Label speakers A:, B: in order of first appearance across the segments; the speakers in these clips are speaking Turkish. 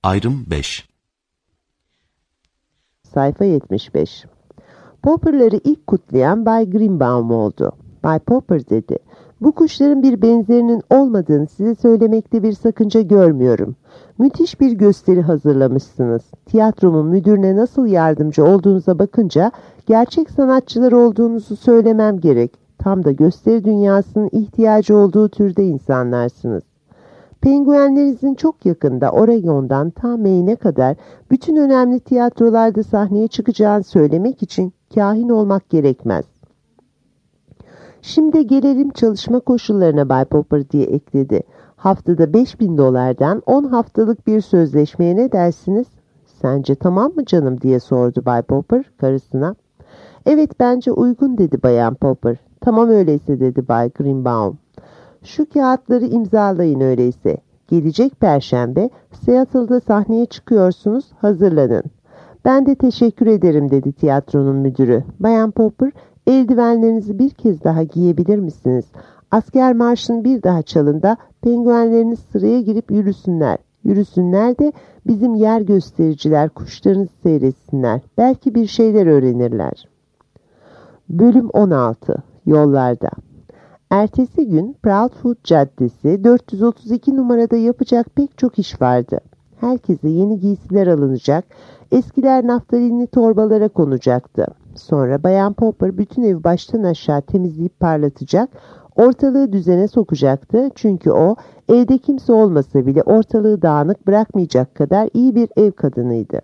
A: Ayrım 5.
B: Sayfa 75. Popper'ları ilk kutlayan Bay Greenbaum oldu. Bay Popper dedi, "Bu kuşların bir benzerinin olmadığını size söylemekte bir sakınca görmüyorum. Müthiş bir gösteri hazırlamışsınız. Tiyatromun müdürüne nasıl yardımcı olduğunuza bakınca gerçek sanatçılar olduğunuzu söylemem gerek. Tam da gösteri dünyasının ihtiyacı olduğu türde insanlarsınız. Penguenlerinizin çok yakında Oregon'dan ta Maine'e kadar bütün önemli tiyatrolarda sahneye çıkacağını söylemek için kahin olmak gerekmez." "Şimdi gelelim çalışma koşullarına Bay Popper," diye ekledi. "Haftada $5,000'dan 10 haftalık bir sözleşmeye ne dersiniz?" "Sence tamam mı canım?" diye sordu Bay Popper karısına. "Evet, bence uygun," dedi Bayan Popper. "Tamam öyleyse," dedi Bay Greenbaum. "Şu kağıtları imzalayın öyleyse. Gelecek Perşembe Seattle'da sahneye çıkıyorsunuz, hazırlanın." "Ben de teşekkür ederim," dedi tiyatronun müdürü. "Bayan Popper, eldivenlerinizi bir kez daha giyebilir misiniz? Asker marşını bir daha çalın da penguenleriniz sıraya girip yürüsünler. Yürüsünler de bizim yer göstericiler kuşlarınızı seyretsinler. Belki bir şeyler öğrenirler." Bölüm 16. Yollarda. Ertesi gün Proudfoot Caddesi 432 numarada yapacak pek çok iş vardı. Herkese yeni giysiler alınacak, eskiler naftalinli torbalara konacaktı. Sonra Bayan Popper bütün evi baştan aşağı temizleyip parlatacak, ortalığı düzene sokacaktı. Çünkü o, evde kimse olmasa bile ortalığı dağınık bırakmayacak kadar iyi bir ev kadınıydı.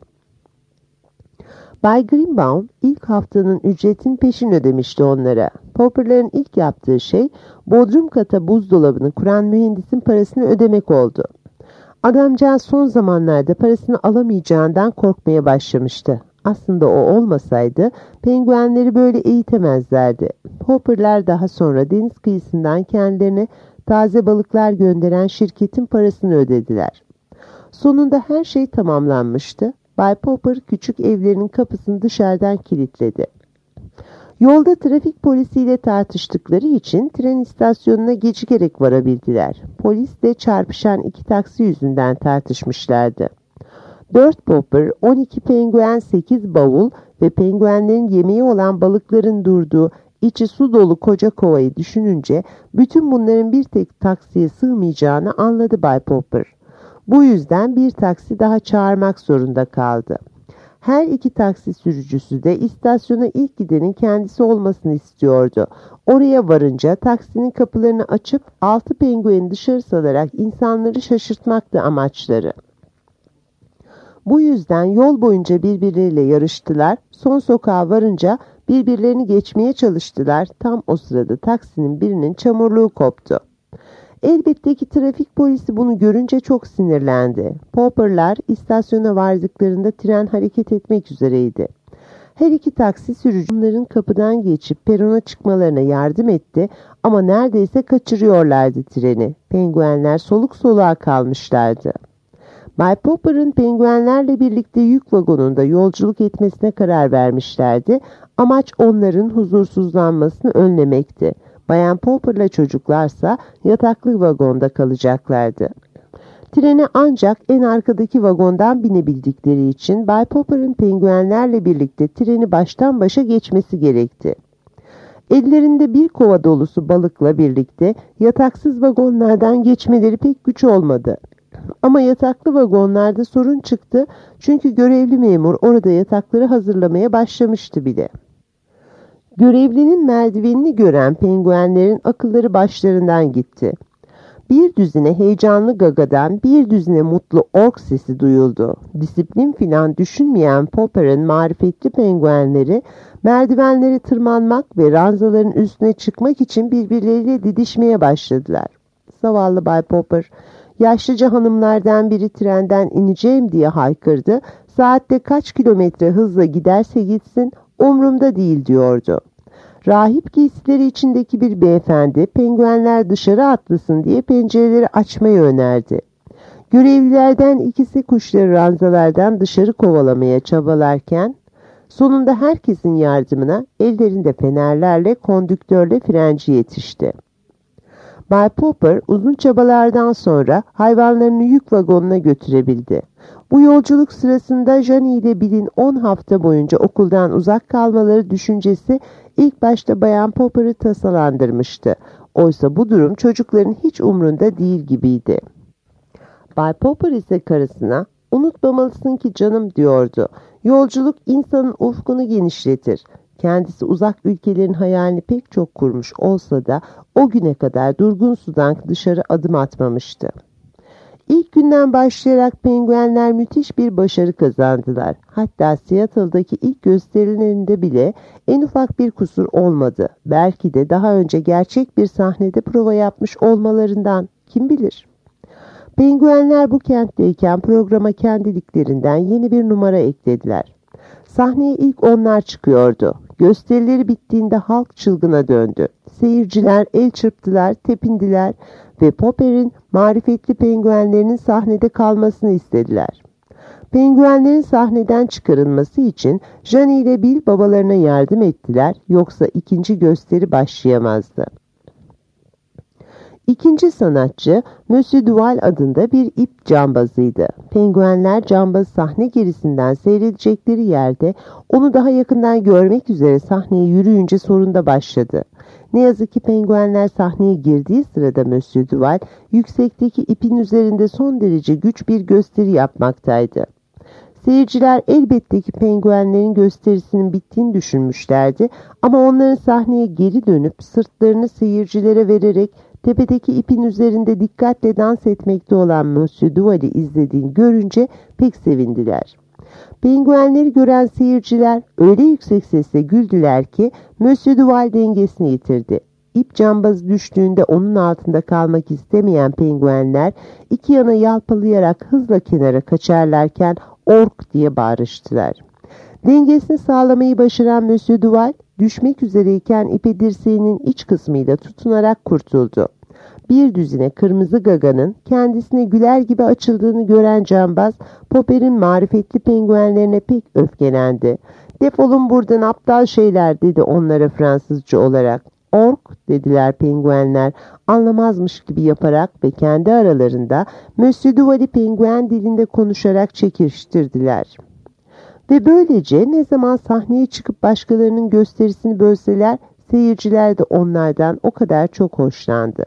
B: Bay Greenbaum ilk haftanın ücretini peşin ödemişti onlara. Popper'ların ilk yaptığı şey bodrum kata buzdolabını kuran mühendisin parasını ödemek oldu. Adamcağız son zamanlarda parasını alamayacağından korkmaya başlamıştı. Aslında o olmasaydı penguenleri böyle eğitemezlerdi. Popper'lar daha sonra deniz kıyısından kendilerine taze balıklar gönderen şirketin parasını ödediler. Sonunda her şey tamamlanmıştı. Bay Popper küçük evlerinin kapısını dışarıdan kilitledi. Yolda trafik polisiyle tartıştıkları için tren istasyonuna gecikerek varabildiler. Polisle çarpışan iki taksi yüzünden tartışmışlardı. 4 Popper, 12 penguen, 8 bavul ve penguenlerin yemeği olan balıkların durduğu içi su dolu koca kovayı düşününce bütün bunların bir tek taksiye sığmayacağını anladı Bay Popper. Bu yüzden bir taksi daha çağırmak zorunda kaldı. Her iki taksi sürücüsü de istasyona ilk gidenin kendisi olmasını istiyordu. Oraya varınca taksinin kapılarını açıp 6 pengueni dışarı salarak insanları şaşırtmaktı amaçları. Bu yüzden yol boyunca birbirleriyle yarıştılar. Son sokağa varınca birbirlerini geçmeye çalıştılar. Tam o sırada taksinin birinin çamurluğu koptu. Elbette ki trafik polisi bunu görünce çok sinirlendi. Popper'lar istasyona vardıklarında tren hareket etmek üzereydi. Her iki taksi sürücü onların kapıdan geçip perona çıkmalarına yardım etti ama neredeyse kaçırıyorlardı treni. Penguenler soluk soluğa kalmışlardı. Bay Popper'ın penguenlerle birlikte yük vagonunda yolculuk etmesine karar vermişlerdi. Amaç onların huzursuzlanmasını önlemekti. Bayan Popper'la çocuklarsa yataklı vagonda kalacaklardı. Trene ancak en arkadaki vagondan binebildikleri için Bay Popper'ın penguenlerle birlikte treni baştan başa geçmesi gerekti. Ellerinde bir kova dolusu balıkla birlikte yataksız vagonlardan geçmeleri pek güç olmadı. Ama yataklı vagonlarda sorun çıktı çünkü görevli memur orada yatakları hazırlamaya başlamıştı bile. Görevlinin merdivenini gören penguenlerin akılları başlarından gitti. Bir düzine heyecanlı gagadan bir düzine mutlu ork sesi duyuldu. Disiplin filan düşünmeyen Popper'ın marifetli penguenleri merdivenleri tırmanmak ve ranzaların üstüne çıkmak için birbirleriyle didişmeye başladılar. Zavallı Bay Popper, yaşlıca hanımlardan biri trenden ineceğim diye haykırdı. Saatte kaç kilometre hızla giderse gitsin umrumda değil diyordu. Rahip giysileri içindeki bir beyefendi penguenler dışarı atlasın diye pencereleri açmayı önerdi. Görevlilerden ikisi kuşları ranzalardan dışarı kovalamaya çabalarken sonunda herkesin yardımına ellerinde fenerlerle kondüktörle frenci yetişti. Bay Popper uzun çabalardan sonra hayvanlarını yük vagonuna götürebildi. Bu yolculuk sırasında Janie ile Bill'in 10 hafta boyunca okuldan uzak kalmaları düşüncesi ilk başta Bayan Popper'ı tasalandırmıştı. Oysa bu durum çocukların hiç umrunda değil gibiydi. Bay Popper ise karısına, "Unutmamalısın ki canım," diyordu. "Yolculuk insanın ufkunu genişletir." Kendisi uzak ülkelerin hayalini pek çok kurmuş olsa da o güne kadar durgun sudan dışarı adım atmamıştı. İlk günden başlayarak penguenler müthiş bir başarı kazandılar. Hatta Seattle'daki ilk gösterilerinde bile en ufak bir kusur olmadı. Belki de daha önce gerçek bir sahnede prova yapmış olmalarından, kim bilir. Penguenler bu kentteyken programa kendiliklerinden yeni bir numara eklediler. Sahneye ilk onlar çıkıyordu. Gösterileri bittiğinde halk çılgına döndü. Seyirciler el çırptılar, tepindiler ve Popper'in marifetli penguenlerinin sahnede kalmasını istediler. Penguenlerin sahneden çıkarılması için Janie ile Bill babalarına yardım ettiler, yoksa ikinci gösteri başlayamazdı. İkinci sanatçı Monsieur Duval adında bir ip cambazıydı. Penguenler cambaz sahne gerisinden seyredecekleri yerde onu daha yakından görmek üzere sahneye yürüyünce sorun da başladı. Ne yazık ki penguenler sahneye girdiği sırada Monsieur Duval yüksekteki ipin üzerinde son derece güç bir gösteri yapmaktaydı. Seyirciler elbette ki penguenlerin gösterisinin bittiğini düşünmüşlerdi ama onların sahneye geri dönüp sırtlarını seyircilere vererek tepedeki ipin üzerinde dikkatle dans etmekte olan Monsieur Duval'i izlediğini görünce pek sevindiler. Penguenleri gören seyirciler öyle yüksek sesle güldüler ki Monsieur Duval dengesini yitirdi. İp cambazı düştüğünde onun altında kalmak istemeyen penguenler iki yana yalpalayarak hızla kenara kaçarlarken "Ork!" diye bağırıştılar. Dengesini sağlamayı başaran Monsieur Duval, düşmek üzereyken ipe dirseğinin iç kısmıyla tutunarak kurtuldu. Bir düzine kırmızı gaganın kendisine güler gibi açıldığını gören cambaz, Popper'in marifetli penguenlerine pek öfkelendi. "Defolun buradan aptal şeyler," dedi onlara Fransızca olarak. "Ork," dediler penguenler anlamazmış gibi yaparak ve kendi aralarında Monsieur Duval'i penguen dilinde konuşarak çekiştirdiler. Ve böylece ne zaman sahneye çıkıp başkalarının gösterisini bölseler, seyirciler de onlardan o kadar çok hoşlandı.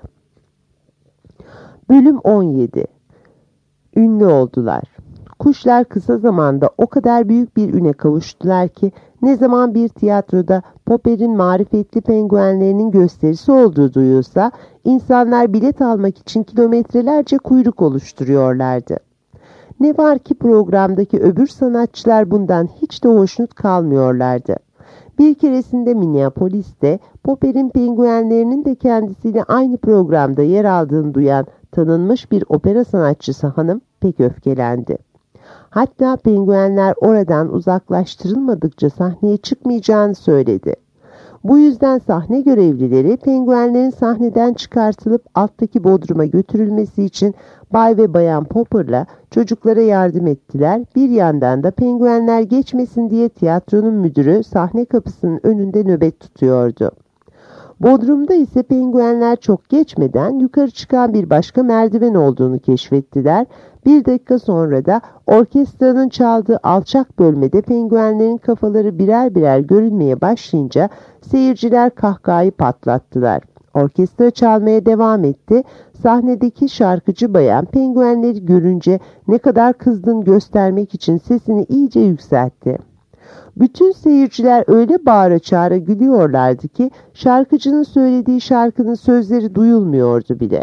B: Bölüm 17. Ünlü oldular. Kuşlar kısa zamanda o kadar büyük bir üne kavuştular ki ne zaman bir tiyatroda Popper'in marifetli penguenlerinin gösterisi olduğu duyulsa, insanlar bilet almak için kilometrelerce kuyruk oluşturuyorlardı. Ne var ki programdaki öbür sanatçılar bundan hiç de hoşnut kalmıyorlardı. Bir keresinde Minneapolis'te Popper'in penguenlerinin de kendisiyle aynı programda yer aldığını duyan tanınmış bir opera sanatçısı hanım pek öfkelendi. Hatta penguenler oradan uzaklaştırılmadıkça sahneye çıkmayacağını söyledi. Bu yüzden sahne görevlileri penguenlerin sahneden çıkartılıp alttaki bodruma götürülmesi için Bay ve Bayan Popper'la çocuklara yardım ettiler. Bir yandan da penguenler geçmesin diye tiyatronun müdürü sahne kapısının önünde nöbet tutuyordu. Bodrumda ise penguenler çok geçmeden yukarı çıkan bir başka merdiven olduğunu keşfettiler. Bir dakika sonra da orkestranın çaldığı alçak bölmede penguenlerin kafaları birer birer görünmeye başlayınca seyirciler kahkahayı patlattılar. Orkestra çalmaya devam etti. Sahnedeki şarkıcı bayan penguenleri görünce ne kadar kızdığını göstermek için sesini iyice yükseltti. Bütün seyirciler öyle bağıra çağıra gülüyorlardı ki şarkıcının söylediği şarkının sözleri duyulmuyordu bile.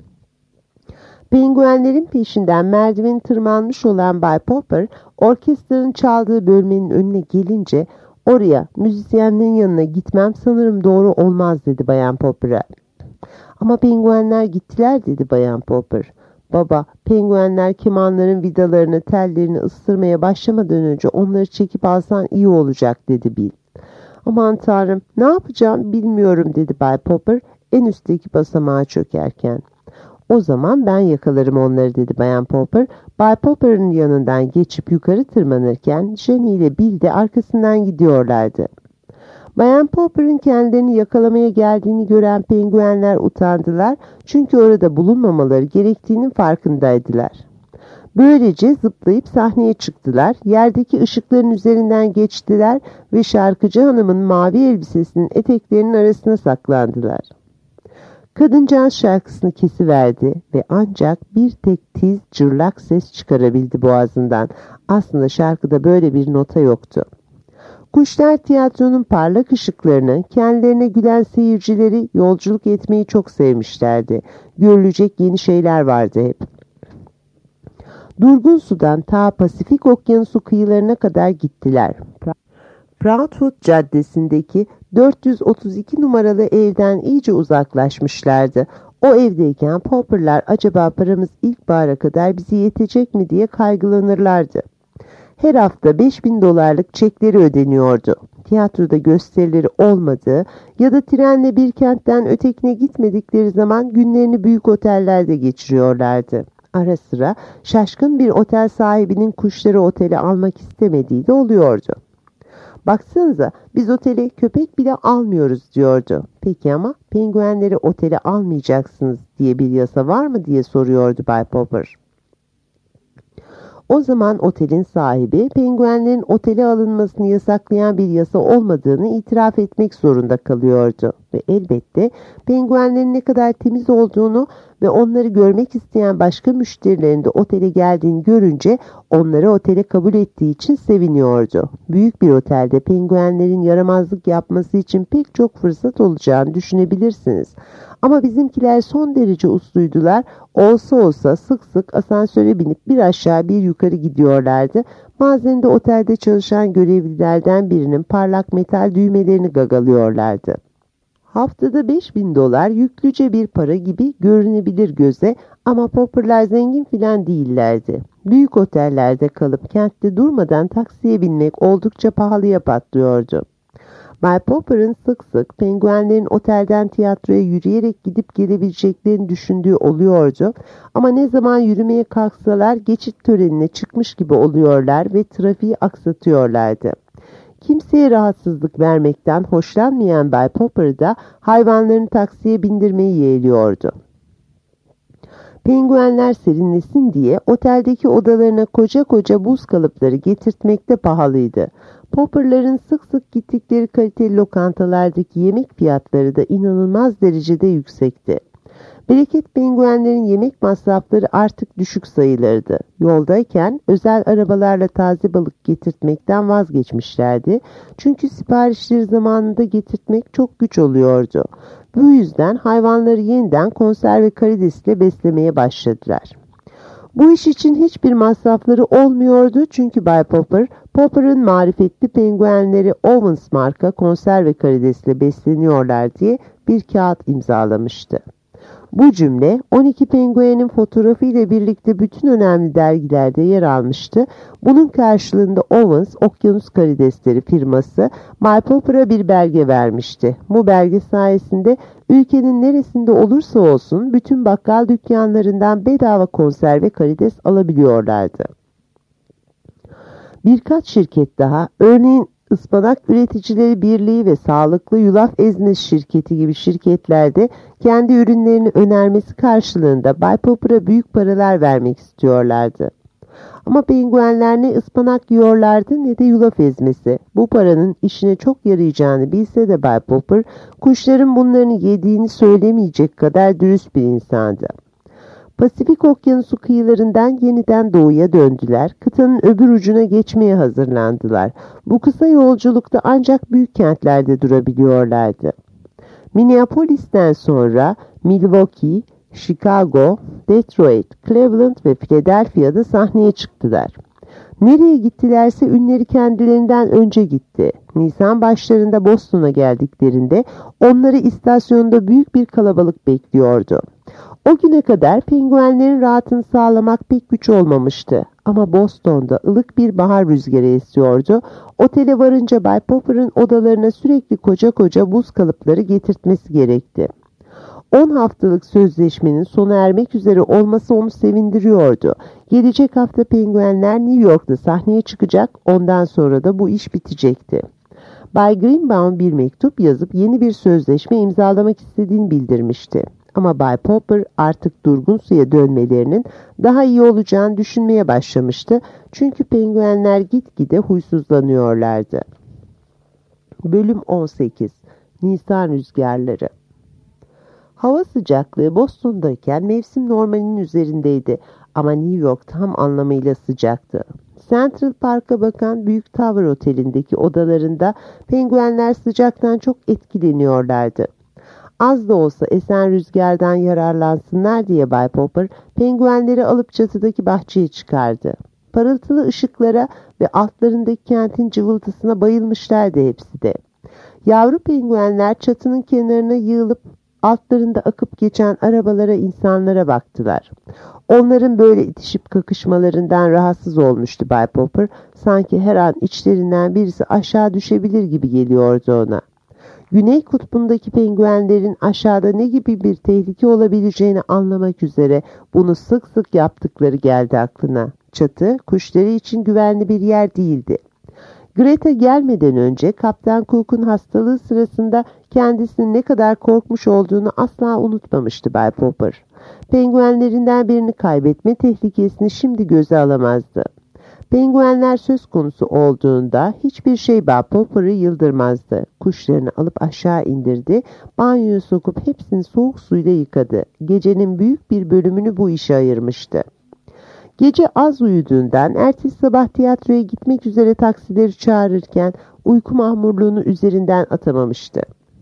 B: Penguenlerin peşinden merdiveni tırmanmış olan Bay Popper, orkestranın çaldığı bölmenin önüne gelince "Oraya, müzisyenlerin yanına gitmem sanırım doğru olmaz," dedi Bayan Popper'a. "Ama penguenler gittiler," dedi Bayan Popper. "Baba, penguenler kemanların vidalarını, tellerini ısırmaya başlamadan önce onları çekip alsan iyi olacak," dedi Bill. "Aman Tanrım, ne yapacağım bilmiyorum," dedi Bay Popper en üstteki basamağa çökerken. "O zaman ben yakalarım onları," dedi Bayan Popper. Bay Popper'ın yanından geçip yukarı tırmanırken Jenny ile Bill de arkasından gidiyorlardı. Bayan Popper'ın kendilerini yakalamaya geldiğini gören penguenler utandılar çünkü orada bulunmamaları gerektiğinin farkındaydılar. Böylece zıplayıp sahneye çıktılar, yerdeki ışıkların üzerinden geçtiler ve şarkıcı hanımın mavi elbisesinin eteklerinin arasına saklandılar. Kadıncağız şarkısını kesiverdi ve ancak bir tek tiz cırlak ses çıkarabildi boğazından. Aslında şarkıda böyle bir nota yoktu. Kuşlar tiyatronun parlak ışıklarını, kendilerine gülen seyircileri yolculuk etmeyi çok sevmişlerdi. Görülecek yeni şeyler vardı hep. Durgun sudan ta Pasifik Okyanusu kıyılarına kadar gittiler. Proudfoot Caddesi'ndeki 432 numaralı evden iyice uzaklaşmışlardı. O evdeyken Popper'lar acaba paramız ilkbahara kadar bize yetecek mi diye kaygılanırlardı. Her hafta 5.000 dolarlık çekleri ödeniyordu. Tiyatroda gösterileri olmadığı ya da trenle bir kentten ötekine gitmedikleri zaman günlerini büyük otellerde geçiriyorlardı. Ara sıra şaşkın bir otel sahibinin kuşları otele almak istemediği de oluyordu. "Baksanıza, biz otele köpek bile almıyoruz," diyordu. "Peki ama penguenleri otele almayacaksınız diye bir yasa var mı?" diye soruyordu Bay Popper. O zaman otelin sahibi penguenlerin otele alınmasını yasaklayan bir yasa olmadığını itiraf etmek zorunda kalıyordu. Ve elbette penguenlerin ne kadar temiz olduğunu ve onları görmek isteyen başka müşterilerin de otele geldiğini görünce onları otele kabul ettiği için seviniyordu. Büyük bir otelde penguenlerin yaramazlık yapması için pek çok fırsat olacağını düşünebilirsiniz. Ama bizimkiler son derece usluydular. Olsa olsa sık sık asansöre binip bir aşağı bir yukarı gidiyorlardı. Bazen de otelde çalışan görevlilerden birinin parlak metal düğmelerini gagalıyorlardı. Haftada 5.000 dolar yüklüce bir para gibi görünebilir göze ama Popper'lar zengin filan değillerdi. Büyük otellerde kalıp kentte durmadan taksiye binmek oldukça pahalıya patlıyordu. Bay Popper'ın sık sık penguenlerin otelden tiyatroya yürüyerek gidip gelebileceklerini düşündüğü oluyordu ama ne zaman yürümeye kalksalar geçit törenine çıkmış gibi oluyorlar ve trafiği aksatıyorlardı. Kimseye rahatsızlık vermekten hoşlanmayan Bay Popper da hayvanlarını taksiye bindirmeyi yeğliyordu. Penguenler serinlesin diye oteldeki odalarına koca koca buz kalıpları getirtmek de pahalıydı. Popper'ların sık sık gittikleri kaliteli lokantalardaki yemek fiyatları da inanılmaz derecede yüksekti. Bereket penguenlerin yemek masrafları artık düşük sayılırdı. Yoldayken özel arabalarla taze balık getirtmekten vazgeçmişlerdi. Çünkü siparişleri zamanında getirtmek çok güç oluyordu. Bu yüzden hayvanları yeniden konserve karidesle beslemeye başladılar. Bu iş için hiçbir masrafları olmuyordu çünkü Bay Popper, Popper'ın marifetli penguenleri Owens marka konserve karidesle besleniyorlar diye bir kağıt imzalamıştı. Bu cümle 12 penguenin fotoğrafı ile birlikte bütün önemli dergilerde yer almıştı. Bunun karşılığında Owens Okyanus Karidesleri firması Bay Popper'a bir belge vermişti. Bu belge sayesinde ülkenin neresinde olursa olsun bütün bakkal dükkanlarından bedava konserve karides alabiliyorlardı. Birkaç şirket daha, örneğin Ispanak Üreticileri Birliği ve Sağlıklı Yulaf Ezmesi Şirketi gibi şirketlerde kendi ürünlerini önermesi karşılığında Bay Popper'a büyük paralar vermek istiyorlardı. Ama penguenler ne ıspanak yiyorlardı ne de yulaf ezmesi. Bu paranın işine çok yarayacağını bilse de Bay Popper, kuşların bunlarını yediğini söylemeyecek kadar dürüst bir insandı. Pasifik Okyanusu kıyılarından yeniden doğuya döndüler. Kıtanın öbür ucuna geçmeye hazırlandılar. Bu kısa yolculukta ancak büyük kentlerde durabiliyorlardı. Minneapolis'ten sonra Milwaukee, Chicago, Detroit, Cleveland ve Philadelphia'da sahneye çıktılar. Nereye gittilerse ünleri kendilerinden önce gitti. Nisan başlarında Boston'a geldiklerinde onları istasyonda büyük bir kalabalık bekliyordu. O güne kadar penguenlerin rahatını sağlamak pek güç olmamıştı. Ama Boston'da ılık bir bahar rüzgarı esiyordu. Otele varınca Bay Popper'ın odalarına sürekli koca koca buz kalıpları getirtmesi gerekti. 10 haftalık sözleşmenin sona ermek üzere olması onu sevindiriyordu. Gelecek hafta penguenler New York'ta sahneye çıkacak, ondan sonra da bu iş bitecekti. Bay Greenbaum bir mektup yazıp yeni bir sözleşme imzalamak istediğini bildirmişti. Ama Bay Popper artık durgun suya dönmelerinin daha iyi olacağını düşünmeye başlamıştı. Çünkü penguenler gitgide huysuzlanıyorlardı. Bölüm 18. Nisan rüzgarları. Hava sıcaklığı Boston'dayken mevsim normalinin üzerindeydi ama New York tam anlamıyla sıcaktı. Central Park'a bakan Büyük Tower Oteli'ndeki odalarında penguenler sıcaktan çok etkileniyorlardı. Az da olsa esen rüzgardan yararlansınlar diye Bay Popper penguenleri alıp çatıdaki bahçeye çıkardı. Parıltılı ışıklara ve altlarındaki kentin cıvıltısına bayılmışlardı hepsi de. Yavru penguenler çatının kenarına yığılıp altlarında akıp geçen arabalara, insanlara baktılar. Onların böyle itişip kakışmalarından rahatsız olmuştu Bay Popper. Sanki her an içlerinden birisi aşağı düşebilir gibi geliyordu ona. Güney kutbundaki penguenlerin aşağıda ne gibi bir tehlike olabileceğini anlamak üzere bunu sık sık yaptıkları geldi aklına. Çatı, kuşları için güvenli bir yer değildi. Greta gelmeden önce Kaptan Cook'un hastalığı sırasında kendisinin ne kadar korkmuş olduğunu asla unutmamıştı Bay Popper. Penguenlerinden birini kaybetme tehlikesini şimdi göze alamazdı. Penguenler söz konusu olduğunda hiçbir şey Bay Popper'ı yıldırmazdı. Kuşlarını alıp aşağı indirdi, banyoya sokup hepsini soğuk suyla yıkadı. Gecenin büyük bir bölümünü bu işe ayırmıştı. Gece az uyuduğundan ertesi sabah tiyatroya gitmek üzere taksileri çağırırken uyku mahmurluğunu üzerinden atamamıştı.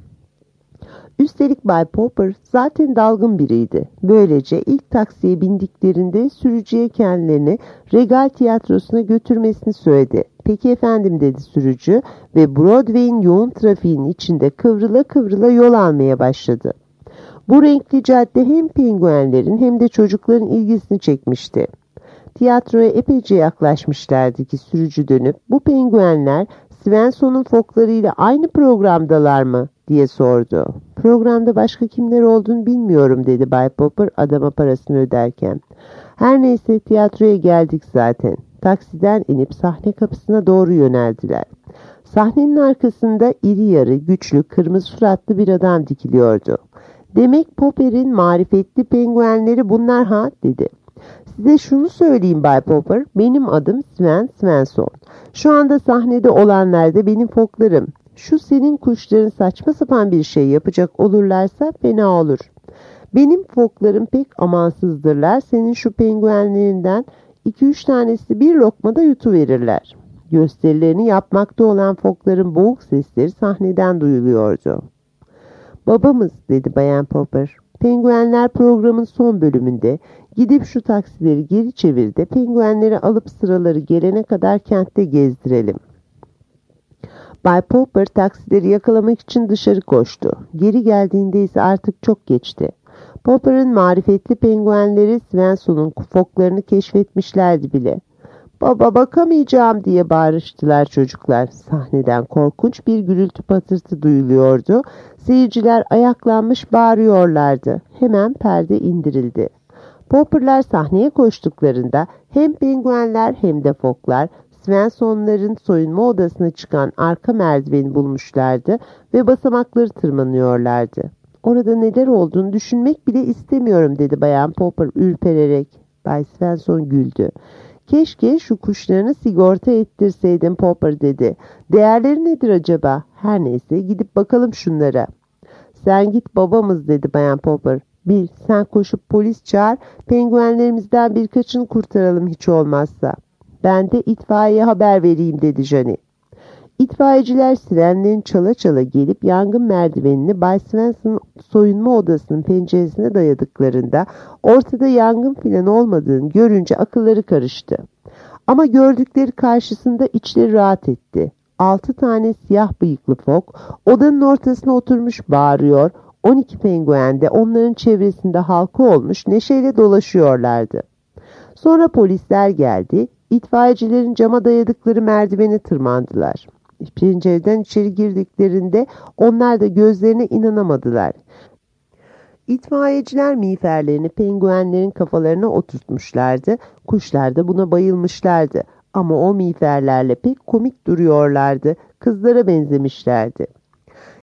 B: Üstelik Bay Popper zaten dalgın biriydi. Böylece ilk taksiye bindiklerinde sürücüye kendilerini Regal Tiyatrosu'na götürmesini söyledi. "Peki efendim," dedi sürücü ve Broadway'in yoğun trafiğinin içinde kıvrıla kıvrıla yol almaya başladı. Bu renkli cadde hem penguenlerin hem de çocukların ilgisini çekmişti. Tiyatroya epeyce yaklaşmışlardı ki sürücü dönüp "Bu penguenler Swanson'un foklarıyla aynı programdalar mı?" diye sordu. "Programda başka kimler olduğunu bilmiyorum," dedi Bay Popper adama parasını öderken. "Her neyse, tiyatroya geldik zaten." Taksiden inip sahne kapısına doğru yöneldiler. Sahnenin arkasında iri yarı, güçlü, kırmızı suratlı bir adam dikiliyordu. "Demek Popper'in marifetli penguenleri bunlar ha?" dedi. "Size şunu söyleyeyim Bay Popper, benim adım Swanson. Şu anda sahnede olanlar da benim foklarım. Şu senin kuşların saçma sapan bir şey yapacak olurlarsa fena olur. Benim foklarım pek amansızdırlar. Senin şu penguenlerinden 2-3 tanesi bir lokmada yutuverirler." Gösterilerini yapmakta olan fokların boğuk sesleri sahneden duyuluyordu. "Babamız," dedi Bayan Popper. "Penguenler programın son bölümünde. Gidip şu taksileri geri çevir de penguenleri alıp sıraları gelene kadar kentte gezdirelim." Bay Popper taksileri yakalamak için dışarı koştu. Geri geldiğinde ise artık çok geçti. Popper'ın marifetli penguenleri Swanson'un foklarını keşfetmişlerdi bile. "Baba, bakamayacağım," diye bağırıştılar çocuklar. Sahneden korkunç bir gürültü patırtı duyuluyordu. Seyirciler ayaklanmış bağırıyorlardı. Hemen perde indirildi. Popper'lar sahneye koştuklarında hem penguenler hem de foklar Swanson'ların soyunma odasına çıkan arka merdiveni bulmuşlardı ve basamakları tırmanıyorlardı. "Orada neler olduğunu düşünmek bile istemiyorum," dedi Bayan Popper ürpererek. Bay Swanson güldü. "Keşke şu kuşlarını sigorta ettirseydim Popper," dedi. "Değerleri nedir acaba? Her neyse, gidip bakalım şunlara." "Sen git babamız," dedi Bayan Popper. "Bil, sen koşup polis çağır, penguenlerimizden birkaçını kurtaralım hiç olmazsa." "Ben de itfaiyeye haber vereyim," dedi Johnny. İtfaiyeciler sirenlerin çala çala gelip yangın merdivenini Bay Swanson'ın soyunma odasının penceresine dayadıklarında ortada yangın filan olmadığını görünce akılları karıştı. Ama gördükleri karşısında içleri rahat etti. 6 tane siyah bıyıklı fok odanın ortasına oturmuş bağırıyor, 12 penguen de onların çevresinde halka olmuş neşeyle dolaşıyorlardı. Sonra polisler geldi, itfaiyecilerin cama dayadıkları merdivene tırmandılar. Pencereden içeri girdiklerinde onlar da gözlerine inanamadılar. İtfaiyeciler miğferlerini penguenlerin kafalarına oturtmuşlardı. Kuşlar da buna bayılmışlardı. Ama o miğferlerle pek komik duruyorlardı. kızlara benzemişlerdi.